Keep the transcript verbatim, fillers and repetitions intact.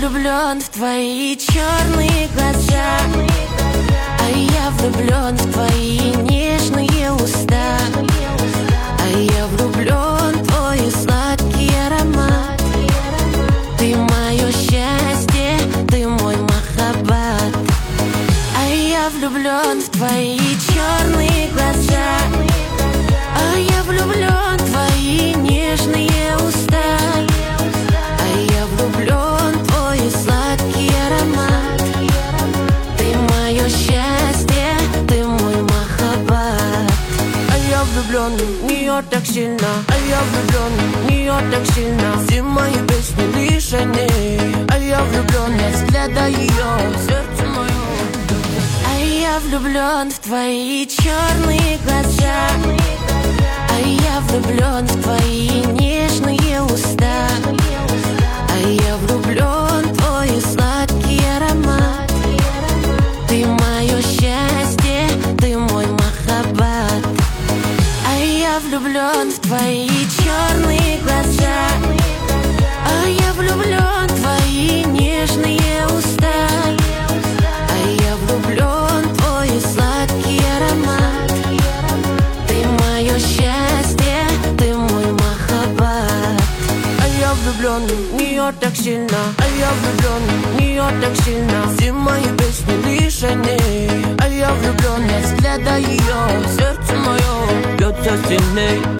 влюблен в твои черные глаза, а я влюблен в твои нежные уста, а я влюблен в твой сладкий аромат. Ты мое счастье, ты мой махаббат. А я влюблен в твои черные глаза, а я влюблен в твои нежные уста, а я влюблен в твой сладкий аромат. Ты мое счастье, ты мой махаббат. А я влюблен в нее так сильно, а я влюблен в нее так сильно. Все мои песни лишь о ней, а я влюблен от взгляда ее, сердце мое. А я влюблен в твои черные глаза, а я влюблен в твои нежные уста, а я влюблен в твой сладкий аромат. Ты мое счастье, ты мой махаббат. А я влюблен в твои черные глаза, а я влюблен в твои нежные уста, а я влюблен в твой сладкий аромат. Ты мое счастье, ты мой махаббат. А я влюблен в нее так сильно, а я влюблен в нее так сильно. Все мои песни лишь о ней, а я влюблен от взгляда ее, сердце мое бьется сильней.